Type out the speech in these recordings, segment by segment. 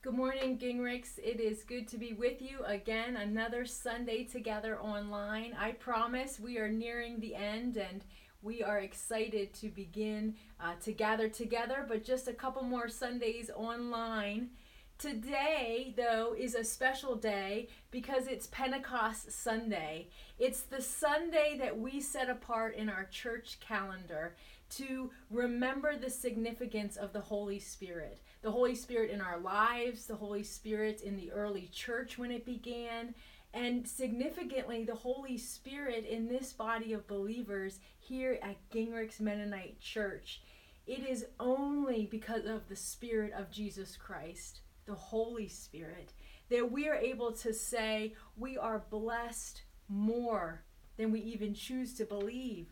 Good morning, Gingricks. It is good to be with you again, another Sunday together online. I promise we are nearing the end and we are excited to begin to gather together, but just a couple more Sundays online. Today, though, is a special day because it's Pentecost Sunday. It's the Sunday that we set apart in our church calendar to remember the significance of the Holy Spirit. The Holy Spirit in our lives, the Holy Spirit in the early church when it began, and significantly, the Holy Spirit in this body of believers here at Gingricks Mennonite Church. It is only because of the Spirit of Jesus Christ, the Holy Spirit, that we are able to say we are blessed more than we even choose to believe.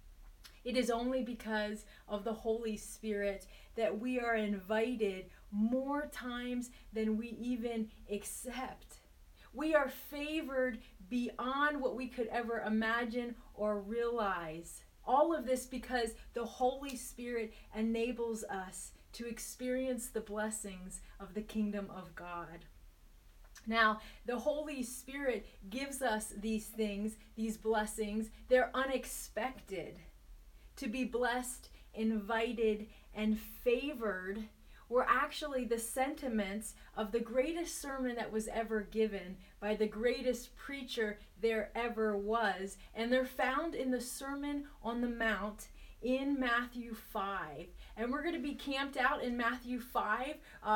It is only because of the Holy Spirit that we are invited more times than we even accept. We are favored beyond what we could ever imagine or realize. All of this because the Holy Spirit enables us to experience the blessings of the kingdom of God. Now, the Holy Spirit gives us these things, these blessings. They're unexpected. To be blessed, invited, and favored were actually the sentiments of the greatest sermon that was ever given by the greatest preacher there ever was. And they're found in the Sermon on the Mount in Matthew 5. And we're going to be camped out in Matthew 5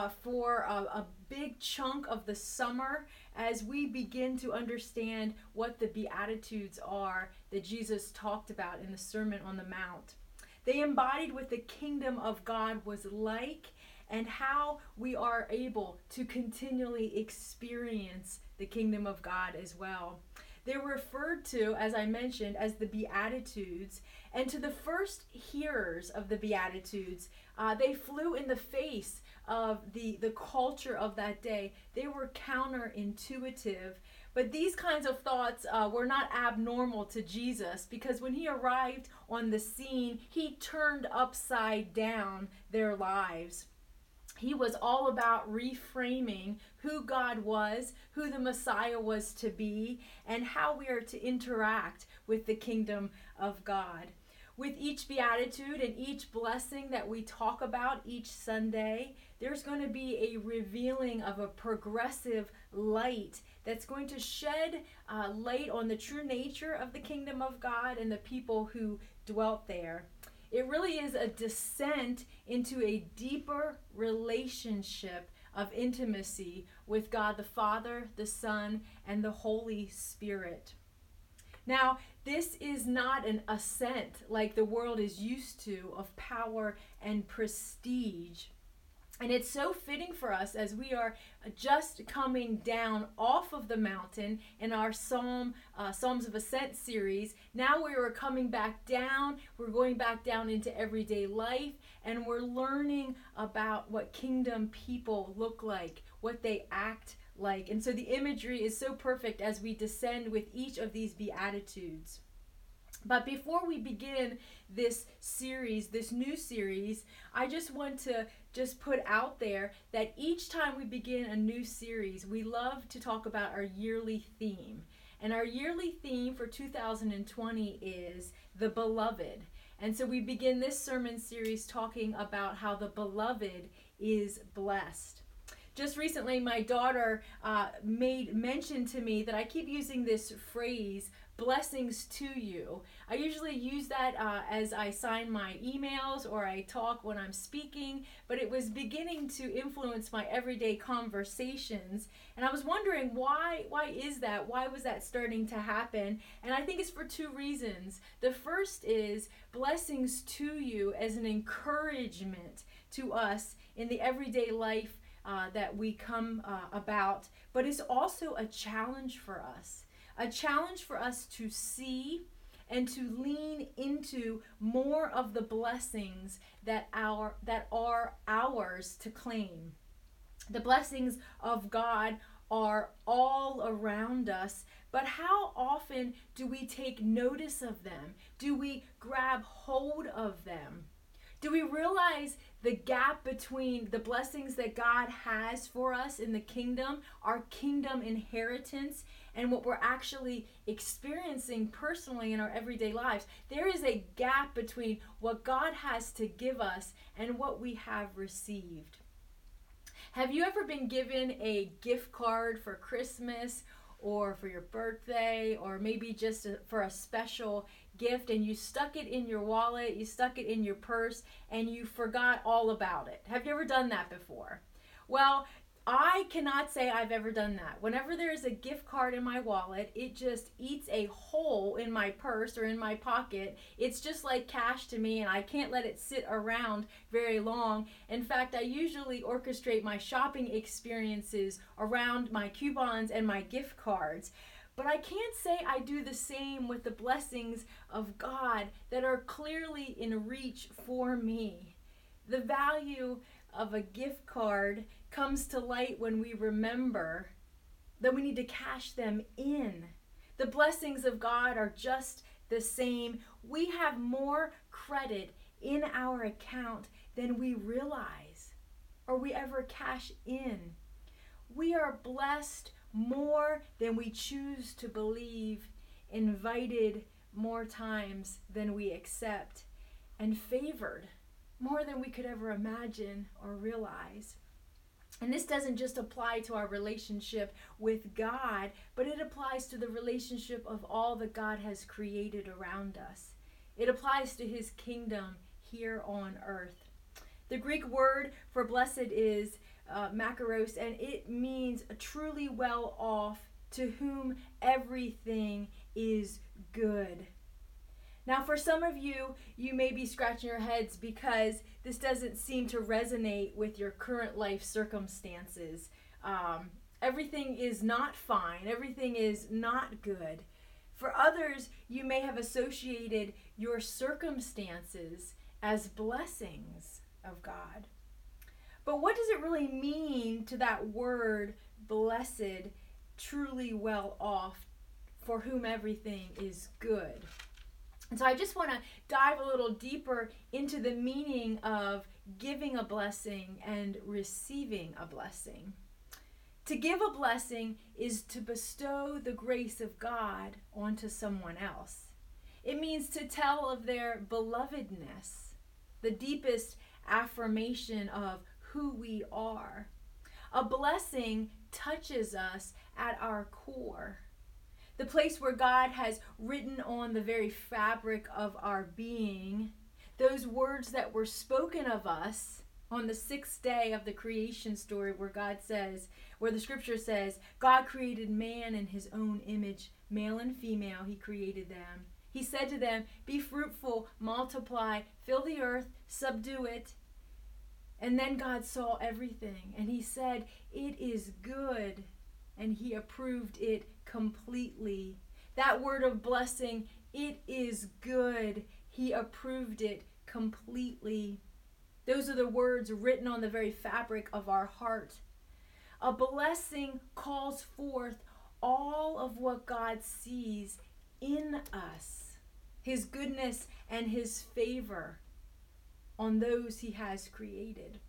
for a big chunk of the summer as we begin to understand what the Beatitudes are that Jesus talked about in the Sermon on the Mount. They embodied what the kingdom of God was like and how we are able to continually experience the kingdom of God as well. They're referred to, as I mentioned, as the Beatitudes. And to the first hearers of the Beatitudes, they flew in the face of the culture of that day. They were counterintuitive. But these kinds of thoughts were not abnormal to Jesus, because when he arrived on the scene, he turned upside down their lives. He was all about reframing who God was, who the Messiah was to be, and how we are to interact with the kingdom of God. With each beatitude and each blessing that we talk about each Sunday, there's going to be a revealing of a progressive light that's going to shed light on the true nature of the kingdom of God and the people who dwelt there. It really is a descent into a deeper relationship of intimacy with God the Father, the Son, and the Holy Spirit. Now, this is not an ascent like the world is used to of power and prestige. And it's so fitting for us as we are just coming down off of the mountain in our Psalms of Ascent series. Now we are coming back down. We're going back down into everyday life, and we're learning about what kingdom people look like, what they act like. And so the imagery is so perfect as we descend with each of these Beatitudes. But before we begin this series, this new series, I just want to put out there that each time we begin a new series, we love to talk about our yearly theme. And our yearly theme for 2020 is the beloved. And so we begin this sermon series talking about how the beloved is blessed. Just recently, my daughter made mention to me that I keep using this phrase, blessings to you. I usually use that as I sign my emails or I talk when I'm speaking, but it was beginning to influence my everyday conversations. And I was wondering why is that? Why was that starting to happen? And I think it's for two reasons. The first is blessings to you as an encouragement to us in the everyday life that we come about, but it's also a challenge for us. A challenge for us to see and to lean into more of the blessings that are ours to claim. The blessings of God are all around us, but how often do we take notice of them? Do we grab hold of them? Do we realize the gap between the blessings that God has for us in the kingdom, our kingdom inheritance, and what we're actually experiencing personally in our everyday lives? There is a gap between what God has to give us and what we have received. Have you ever been given a gift card for Christmas or for your birthday, or maybe just for a special gift, and you stuck it in your wallet, you stuck it in your purse, and you forgot all about it? Have you ever done that before? Well, I cannot say I've ever done that. Whenever there's a gift card in my wallet, it just eats a hole in my purse or in my pocket. It's just like cash to me, and I can't let it sit around very long. In fact, I usually orchestrate my shopping experiences around my coupons and my gift cards. But I can't say I do the same with the blessings of God that are clearly in reach for me. The value of a gift card comes to light when we remember that we need to cash them in. The blessings of God are just the same. We have more credit in our account than we realize or we ever cash in. We are blessed more than we choose to believe, invited more times than we accept, and favored more than we could ever imagine or realize. And this doesn't just apply to our relationship with God, but it applies to the relationship of all that God has created around us. It applies to his kingdom here on earth. The Greek word for blessed is makaros, and it means truly well off, to whom everything is good. Now, for some of you, you may be scratching your heads because this doesn't seem to resonate with your current life circumstances. Everything is not fine. Everything is not good. For others, you may have associated your circumstances as blessings of God. But what does it really mean to that word, blessed, truly well off, for whom everything is good? And so I just want to dive a little deeper into the meaning of giving a blessing and receiving a blessing. To give a blessing is to bestow the grace of God onto someone else. It means to tell of their belovedness, the deepest affirmation of who we are. A blessing touches us at our core. The place where God has written on the very fabric of our being, those words that were spoken of us on the sixth day of the creation story, where the scripture says, God created man in his own image, male and female, he created them. He said to them, be fruitful, multiply, fill the earth, subdue it. And then God saw everything, and he said, it is good. And he approved it completely. That word of blessing, it is good. He approved it completely. Those are the words written on the very fabric of our heart. A blessing calls forth all of what God sees in us, his goodness and his favor on those he has created.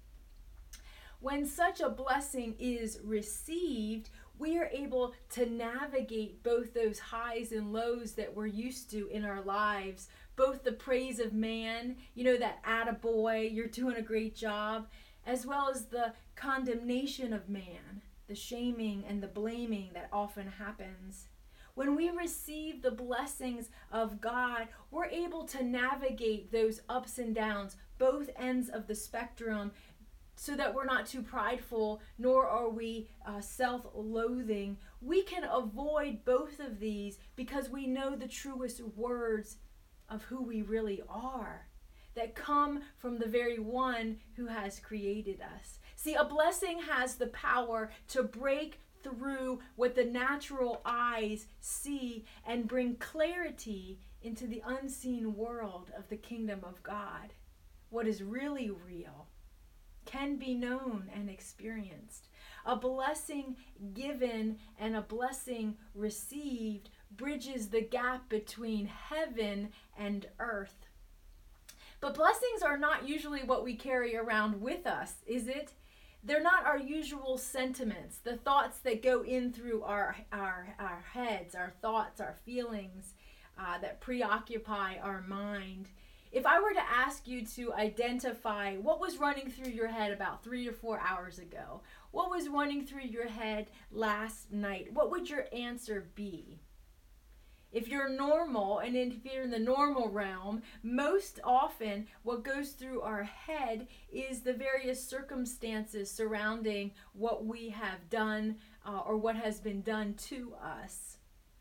When such a blessing is received, we are able to navigate both those highs and lows that we're used to in our lives, both the praise of man, that attaboy, you're doing a great job, as well as the condemnation of man, the shaming and the blaming that often happens. When we receive the blessings of God, we're able to navigate those ups and downs, both ends of the spectrum, so that we're not too prideful, nor are we self-loathing. We can avoid both of these because we know the truest words of who we really are, that come from the very one who has created us. See, a blessing has the power to break through what the natural eyes see and bring clarity into the unseen world of the kingdom of God. What is really real can be known and experienced. A blessing given and a blessing received bridges the gap between heaven and earth. But blessings are not usually what we carry around with us, is it? They're not our usual sentiments, the thoughts that go in through our heads, our thoughts, our feelings that preoccupy our mind. If I were to ask you to identify what was running through your head about 3 or 4 hours ago, what was running through your head last night, what would your answer be? If you're normal, and if you're in the normal realm, most often what goes through our head is the various circumstances surrounding what we have done or what has been done to us.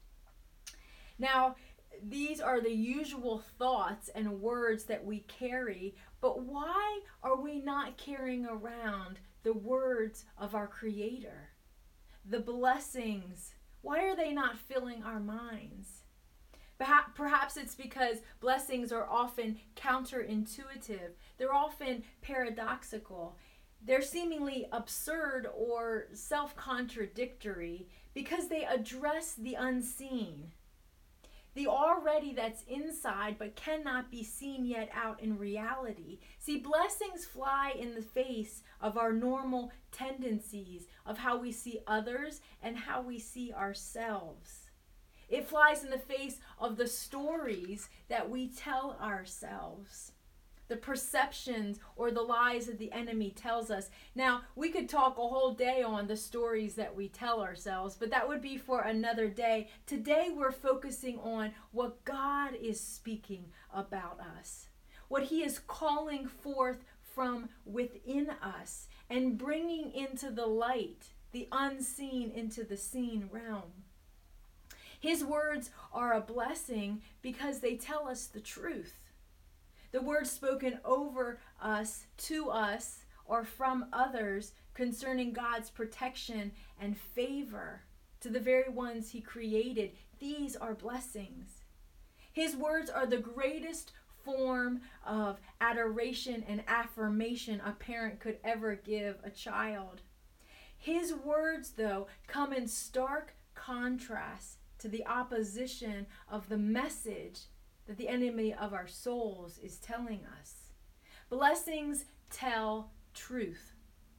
Now, these are the usual thoughts and words that we carry, but why are we not carrying around the words of our Creator? The blessings, why are they not filling our minds? Perhaps it's because blessings are often counterintuitive. They're often paradoxical. They're seemingly absurd or self-contradictory because they address the unseen. The already that's inside but cannot be seen yet out in reality. See, blessings fly in the face of our normal tendencies of how we see others and how we see ourselves. It flies in the face of the stories that we tell ourselves, the perceptions or the lies that the enemy tells us. Now, we could talk a whole day on the stories that we tell ourselves, but that would be for another day. Today, we're focusing on what God is speaking about us, what He is calling forth from within us and bringing into the light, the unseen into the seen realm. His words are a blessing because they tell us the truth. The words spoken over us, to us, or from others concerning God's protection and favor to the very ones He created, these are blessings. His words are the greatest form of adoration and affirmation a parent could ever give a child. His words, though, come in stark contrast to the opposition of the message that the enemy of our souls is telling us. Blessings tell truth.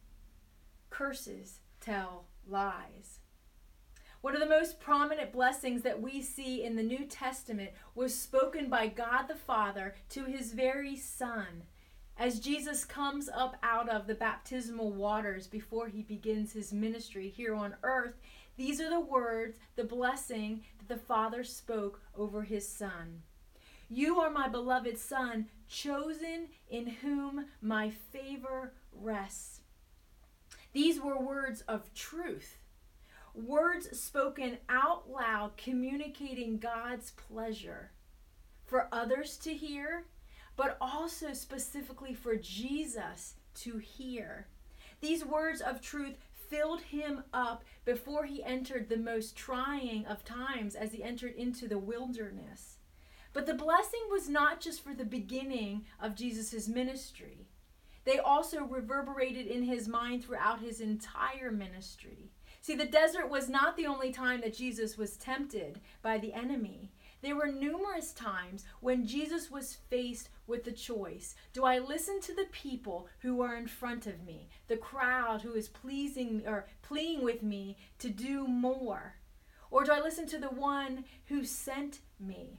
Curses tell lies. One of the most prominent blessings that we see in the New Testament was spoken by God the Father to His very Son as Jesus comes up out of the baptismal waters before He begins His ministry here on earth. These are the words, the blessing that the Father spoke over His Son. You are my beloved Son, chosen in whom my favor rests. These were words of truth, words spoken out loud, communicating God's pleasure for others to hear, but also specifically for Jesus to hear. These words of truth filled Him up before He entered the most trying of times as He entered into the wilderness. But the blessing was not just for the beginning of Jesus' ministry. They also reverberated in His mind throughout His entire ministry. See, the desert was not the only time that Jesus was tempted by the enemy. There were numerous times when Jesus was faced with the choice. Do I listen to the people who are in front of me, the crowd who is pleasing or pleading with me to do more? Or do I listen to the one who sent me?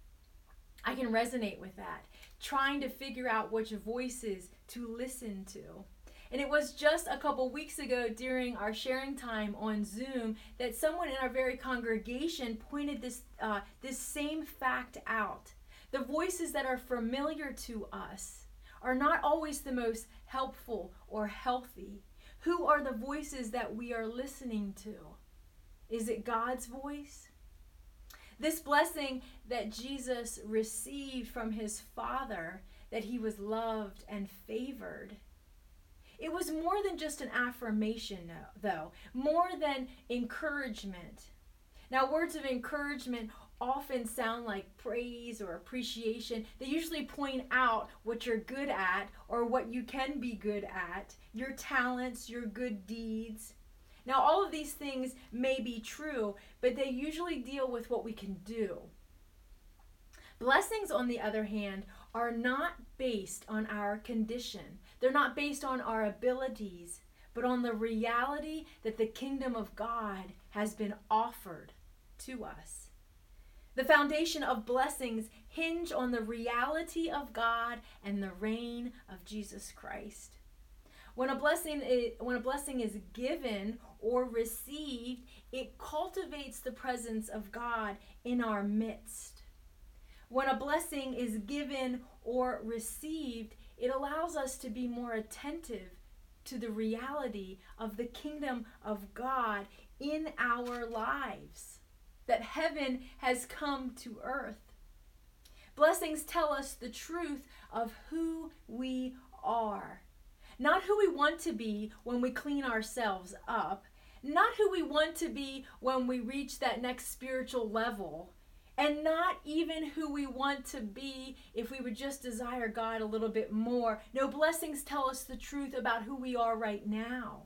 I can resonate with that, trying to figure out which voices to listen to. And it was just a couple weeks ago during our sharing time on Zoom that someone in our very congregation pointed this same fact out. The voices that are familiar to us are not always the most helpful or healthy. Who are the voices that we are listening to? Is it God's voice? This blessing that Jesus received from His Father, that He was loved and favored, it was more than just an affirmation, though, more than encouragement. Now, words of encouragement often sound like praise or appreciation. They usually point out what you're good at or what you can be good at, your talents, your good deeds. Now, all of these things may be true, but they usually deal with what we can do. Blessings, on the other hand, are not based on our condition. They're not based on our abilities, but on the reality that the kingdom of God has been offered to us. The foundation of blessings hinge on the reality of God and the reign of Jesus Christ. When a blessing is given or received, it cultivates the presence of God in our midst. When a blessing is given or received, it allows us to be more attentive to the reality of the kingdom of God in our lives, that heaven has come to earth. Blessings tell us the truth of who we are. Not who we want to be when we clean ourselves up, not who we want to be when we reach that next spiritual level, and not even who we want to be if we would just desire God a little bit more. No, blessings tell us the truth about who we are right now.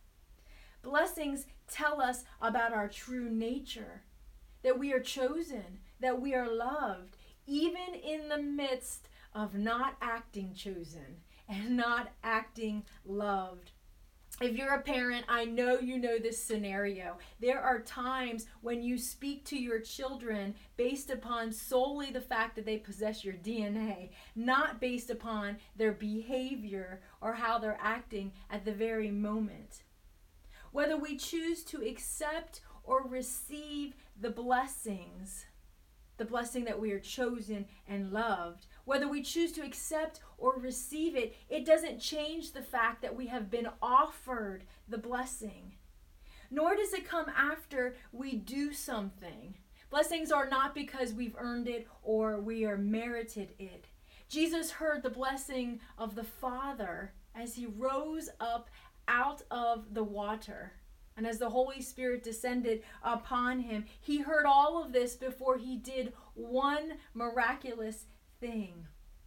Blessings tell us about our true nature, that we are chosen, that we are loved, even in the midst of not acting chosen and not acting loved. If you're a parent, I know you know this scenario. There are times when you speak to your children based upon solely the fact that they possess your DNA, not based upon their behavior or how they're acting at the very moment. Whether we choose to accept or receive the blessings, the blessing that we are chosen and loved, whether we choose to accept or receive it, it doesn't change the fact that we have been offered the blessing. Nor does it come after we do something. Blessings are not because we've earned it or we are merited it. Jesus heard the blessing of the Father as he rose up out of the water. And as the Holy Spirit descended upon him, he heard all of this before he did one miraculous thing.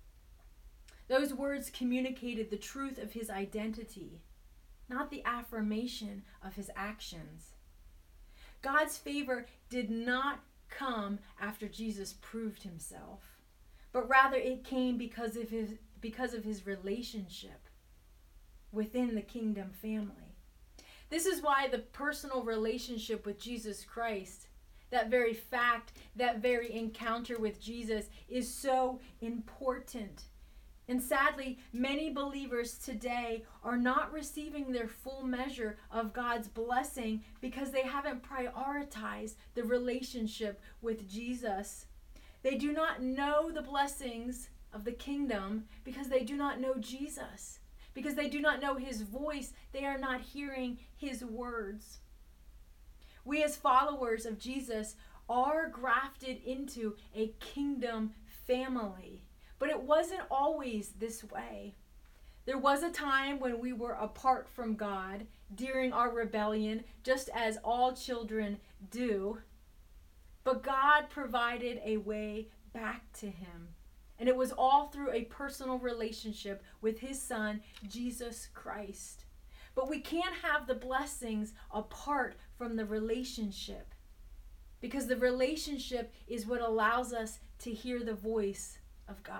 Those words communicated the truth of his identity, not the affirmation of his actions. God's favor did not come after Jesus proved himself, but rather it came because of his relationship within the kingdom family. This is why the personal relationship with Jesus Christ, that very fact, that very encounter with Jesus is so important. And sadly, many believers today are not receiving their full measure of God's blessing because they haven't prioritized the relationship with Jesus. They do not know the blessings of the kingdom because they do not know Jesus. Because they do not know his voice, they are not hearing his words. We as followers of Jesus are grafted into a kingdom family. But it wasn't always this way. There was a time when we were apart from God during our rebellion, just as all children do. But God provided a way back to him. And it was all through a personal relationship with his son, Jesus Christ. But we can't have the blessings apart from the relationship, because the relationship is what allows us to hear the voice of God.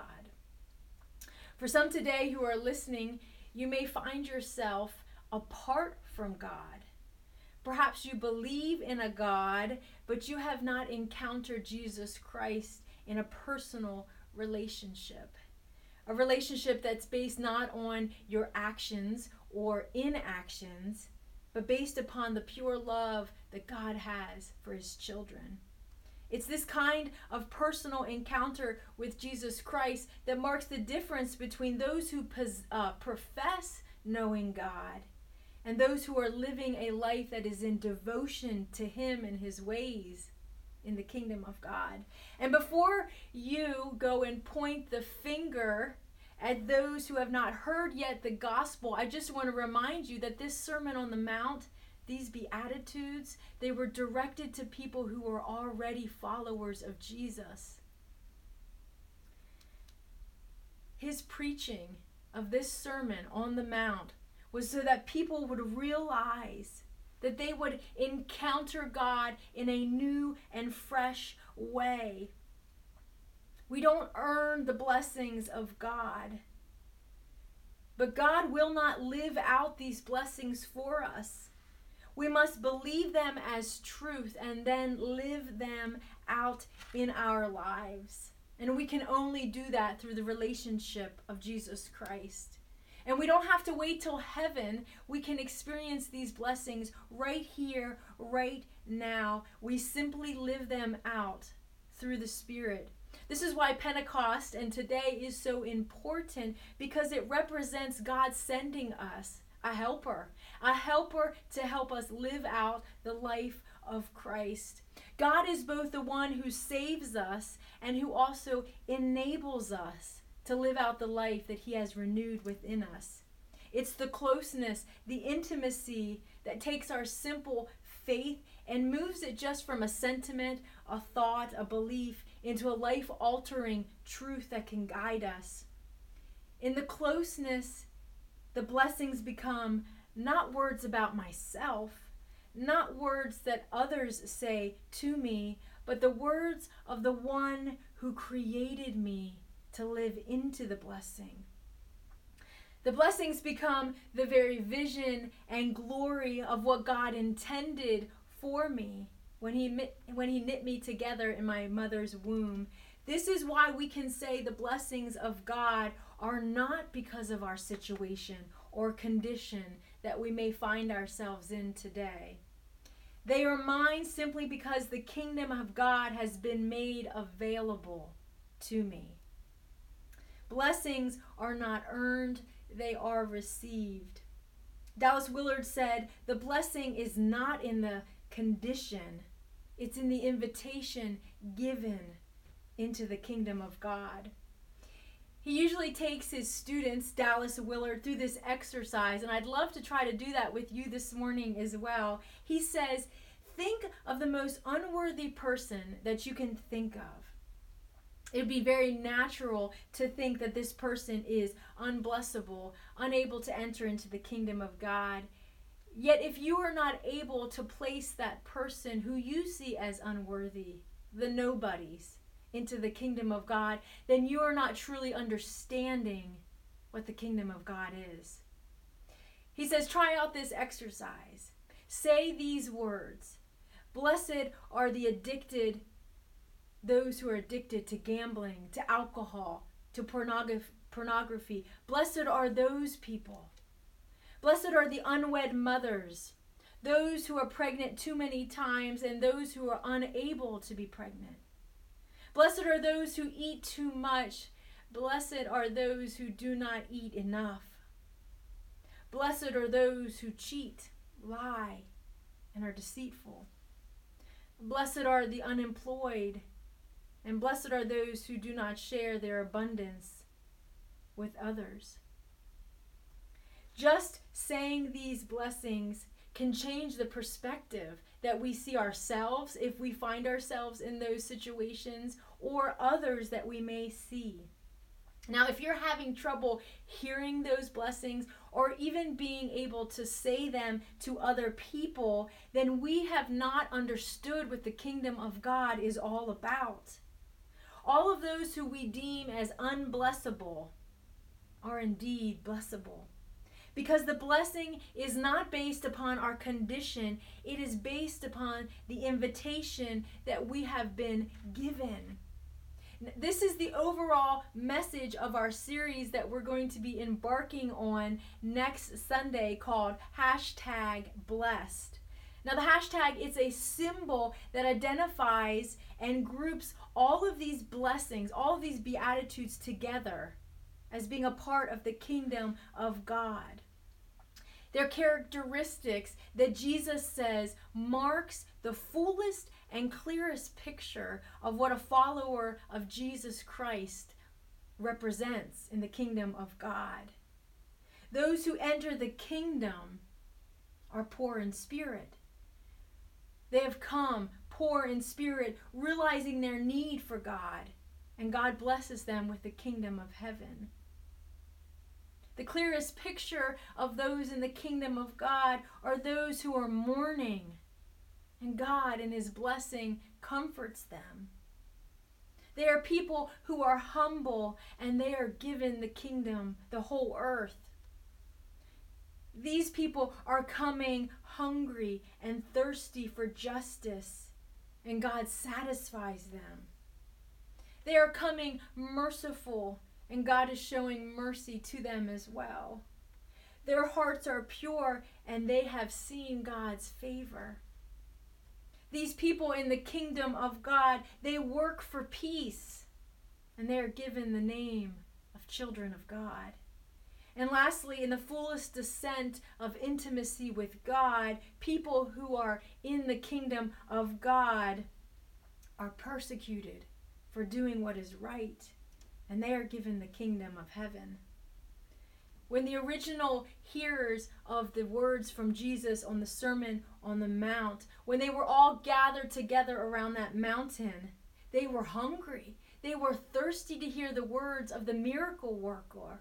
For some today who are listening, you may find yourself apart from God. Perhaps you believe in a God, but you have not encountered Jesus Christ in a personal relationship. A relationship that's based not on your actions or inactions, but based upon the pure love that God has for his children. It's this kind of personal encounter with Jesus Christ that marks the difference between those who profess knowing God and those who are living a life that is in devotion to him and his ways in the kingdom of God. And before you go and point the finger at those who have not heard yet the gospel, I just want to remind you that this Sermon on the Mount, these Beatitudes, they were directed to people who were already followers of Jesus. His preaching of this Sermon on the Mount was so that people would realize that they would encounter God in a new and fresh way. We don't earn the blessings of God. But God will not live out these blessings for us. We must believe them as truth and then live them out in our lives. And we can only do that through the relationship of Jesus Christ. And we don't have to wait till heaven. We can experience these blessings right here, right now. We simply live them out through the Spirit. This is why Pentecost and today is so important, because it represents God sending us a helper to help us live out the life of Christ. God is both the one who saves us and who also enables us to live out the life that he has renewed within us. It's the closeness, the intimacy that takes our simple faith and moves it just from a sentiment, a thought, a belief into a life-altering truth that can guide us. In the closeness, the blessings become not words about myself, not words that others say to me, but the words of the one who created me to live into the blessing. The blessings become the very vision and glory of what God intended for me when he knit me together in my mother's womb. This is why we can say the blessings of God are not because of our situation or condition that we may find ourselves in today. They are mine simply because the kingdom of God has been made available to me. Blessings are not earned, they are received. Dallas Willard said, "The blessing is not in the condition, it's in the invitation given into the kingdom of God." He usually takes his students, Dallas Willard, through this exercise, and I'd love to try to do that with you this morning as well. He says, think of the most unworthy person that you can think of. It would be very natural to think that this person is unblessable, unable to enter into the kingdom of God. Yet if you are not able to place that person who you see as unworthy, the nobodies, into the kingdom of God, then you are not truly understanding what the kingdom of God is. He says, try out this exercise. Say these words. Blessed are the addicted, those who are addicted to gambling, to alcohol, to pornography. Blessed are those people. Blessed are the unwed mothers, those who are pregnant too many times and those who are unable to be pregnant. Blessed are those who eat too much. Blessed are those who do not eat enough. Blessed are those who cheat, lie, and are deceitful. Blessed are the unemployed, and blessed are those who do not share their abundance with others. Just saying these blessings can change the perspective that we see ourselves if we find ourselves in those situations, or others that we may see. Now, if you're having trouble hearing those blessings or even being able to say them to other people, then we have not understood what the kingdom of God is all about. All of those who we deem as unblessable are indeed blessable. Because the blessing is not based upon our condition, it is based upon the invitation that we have been given. This is the overall message of our series that we're going to be embarking on next Sunday, called #Blessed. Now the hashtag is a symbol that identifies and groups all of these blessings, all of these beatitudes together as being a part of the kingdom of God. They're characteristics that Jesus says marks the fullest and clearest picture of what a follower of Jesus Christ represents in the kingdom of God. Those who enter the kingdom are poor in spirit. They have come poor in spirit, realizing their need for God, and God blesses them with the kingdom of heaven. The clearest picture of those in the kingdom of God are those who are mourning, and God in his blessing comforts them. They are people who are humble, and they are given the kingdom, the whole earth. These people are coming hungry and thirsty for justice, and God satisfies them. They are coming merciful, and God is showing mercy to them as well. Their hearts are pure, and they have seen God's favor. These people in the kingdom of God, they work for peace, and they are given the name of children of God. And lastly, in the fullest descent of intimacy with God, people who are in the kingdom of God are persecuted for doing what is right, and they are given the kingdom of heaven. When the original hearers of the words from Jesus on the Sermon on the Mount, when they were all gathered together around that mountain, they were hungry. They were thirsty to hear the words of the miracle worker.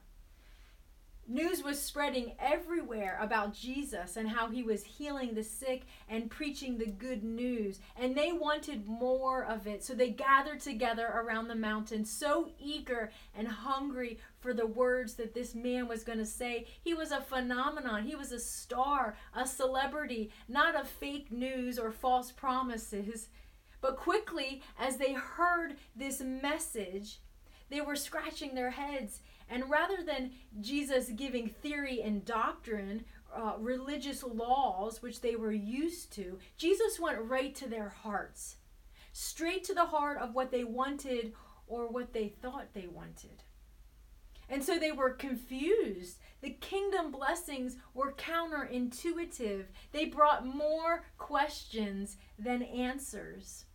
News was spreading everywhere about Jesus and how he was healing the sick and preaching the good news. And they wanted more of it. So they gathered together around the mountain, so eager and hungry for the words that this man was going to say. He was a phenomenon. He was a star, a celebrity, not of fake news or false promises. But quickly, as they heard this message, they were scratching their heads. And rather than Jesus giving theory and doctrine, religious laws, which they were used to, Jesus went right to their hearts, straight to the heart of what they wanted or what they thought they wanted. And so they were confused. The kingdom blessings were counterintuitive. They brought more questions than answers.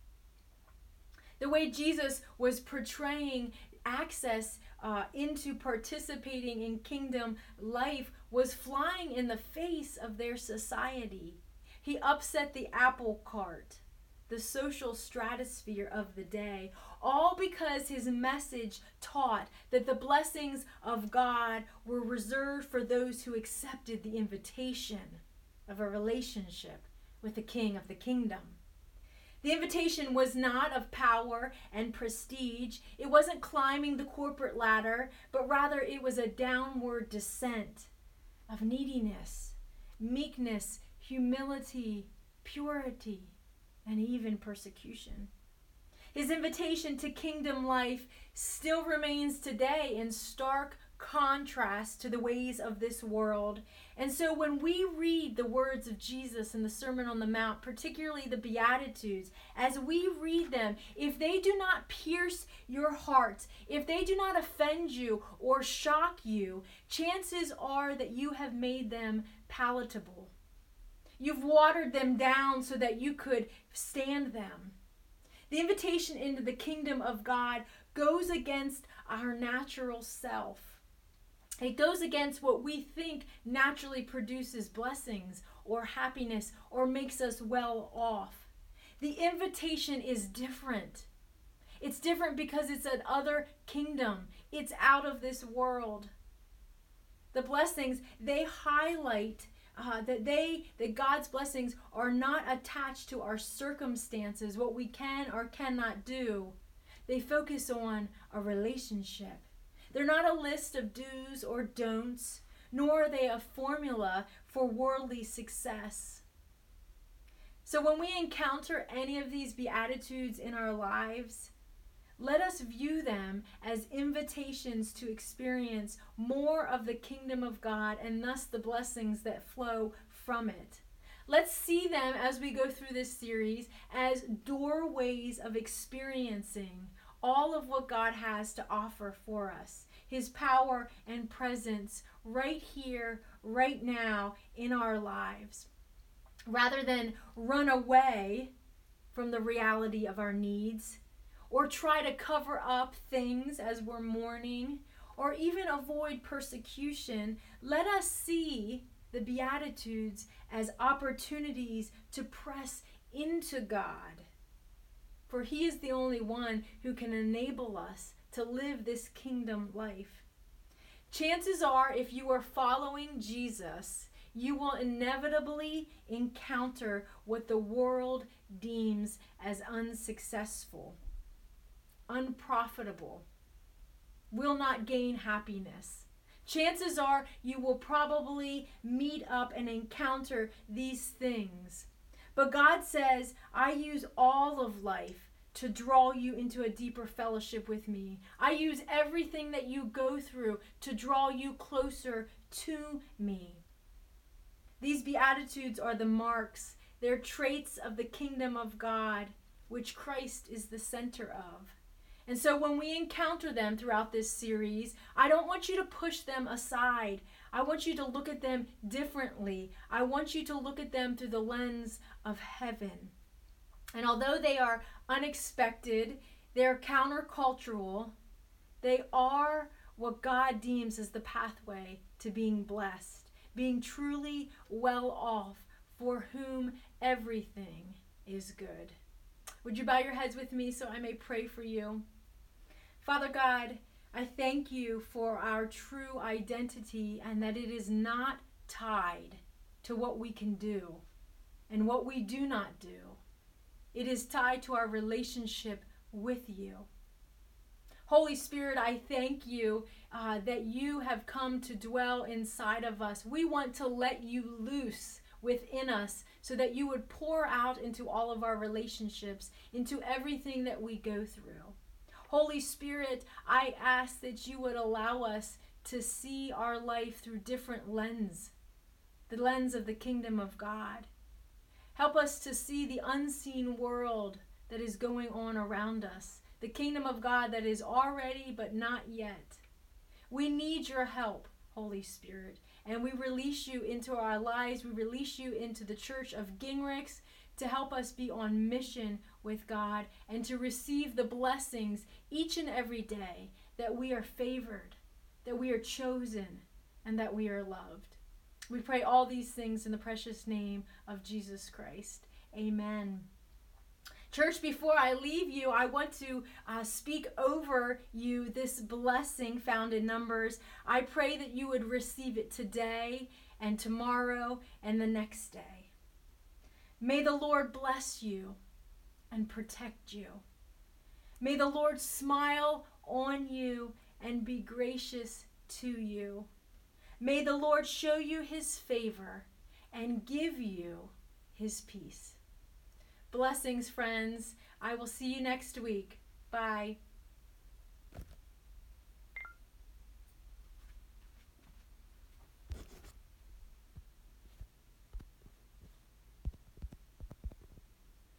The way Jesus was portraying access into participating in kingdom life was flying in the face of their society. He upset the apple cart, the social stratosphere of the day, all because his message taught that the blessings of God were reserved for those who accepted the invitation of a relationship with the King of the kingdom. The invitation was not of power and prestige. It wasn't climbing the corporate ladder, but rather it was a downward descent of neediness, meekness, humility, purity, and even persecution. His invitation to kingdom life still remains today in stark contrast to the ways of this world. And so when we read the words of Jesus in the Sermon on the Mount, particularly the Beatitudes, as we read them, if they do not pierce your heart, if they do not offend you or shock you, chances are that you have made them palatable. You've watered them down so that you could stand them. The invitation into the kingdom of God goes against our natural self. It goes against what we think naturally produces blessings or happiness or makes us well off. The invitation is different. It's different because it's another kingdom. It's out of this world. The blessings, they highlight that God's blessings are not attached to our circumstances, what we can or cannot do. They focus on a relationship. They're not a list of do's or don'ts, nor are they a formula for worldly success. So when we encounter any of these Beatitudes in our lives, let us view them as invitations to experience more of the kingdom of God and thus the blessings that flow from it. Let's see them as we go through this series as doorways of experiencing all of what God has to offer for us. His power and presence right here, right now in our lives. Rather than run away from the reality of our needs, or try to cover up things as we're mourning, or even avoid persecution, let us see the Beatitudes as opportunities to press into God. For He is the only one who can enable us to live this kingdom life. Chances are, if you are following Jesus, you will inevitably encounter what the world deems as unsuccessful. unprofitable, will not gain happiness. Chances are you will probably meet up and encounter these things. But God says, I use all of life to draw you into a deeper fellowship with me. I use everything that you go through to draw you closer to me. These Beatitudes are the marks, they're traits of the kingdom of God, which Christ is the center of. And so when we encounter them throughout this series, I don't want you to push them aside. I want you to look at them differently. I want you to look at them through the lens of heaven. And although they are unexpected, they're countercultural, they are what God deems as the pathway to being blessed, being truly well off, for whom everything is good. Would you bow your heads with me so I may pray for you? Father God, I thank you for our true identity and that it is not tied to what we can do and what we do not do. It is tied to our relationship with you. Holy Spirit, I thank you that you have come to dwell inside of us. We want to let you loose within us so that you would pour out into all of our relationships, into everything that we go through. Holy Spirit, I ask that you would allow us to see our life through different lenses, the lens of the kingdom of God. Help us to see the unseen world that is going on around us, the kingdom of God that is already but not yet. We need your help, Holy Spirit, and we release you into our lives. We release you into the church of Gingrich to help us be on mission with God and to receive the blessings each and every day that we are favored, that we are chosen, and that we are loved. We pray all these things in the precious name of Jesus Christ. Amen. Church, before I leave you, I want to speak over you this blessing found in Numbers. I pray that you would receive it today and tomorrow and the next day. May the Lord bless you and protect you. May the Lord smile on you and be gracious to you. May the Lord show you his favor and give you his peace. Blessings, friends. I will see you next week. Bye.